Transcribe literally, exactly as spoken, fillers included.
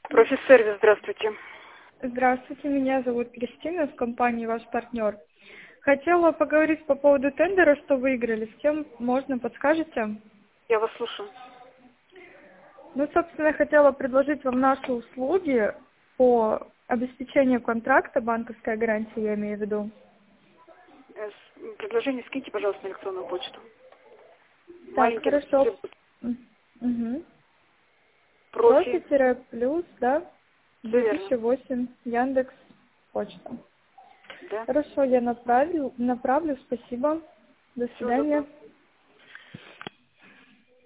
Профи-сервис, здравствуйте. Здравствуйте, меня зовут Кристина, с компании «Ваш партнер». Хотела поговорить по поводу тендера, что выиграли. С кем можно, подскажете? Я вас слушаю. Ну, собственно, хотела предложить вам наши услуги по обеспечению контракта, банковская гарантия, я имею в виду. Э, с- Предложение скиньте, пожалуйста, на электронную почту. Так, Маленький хорошо. атрибут. Угу. Профи. Профи-плюс, да? Все верно. две тысячи восемь, Яндекс, почта. Да. Хорошо, я направлю, направлю, спасибо. До Всего свидания. доброго.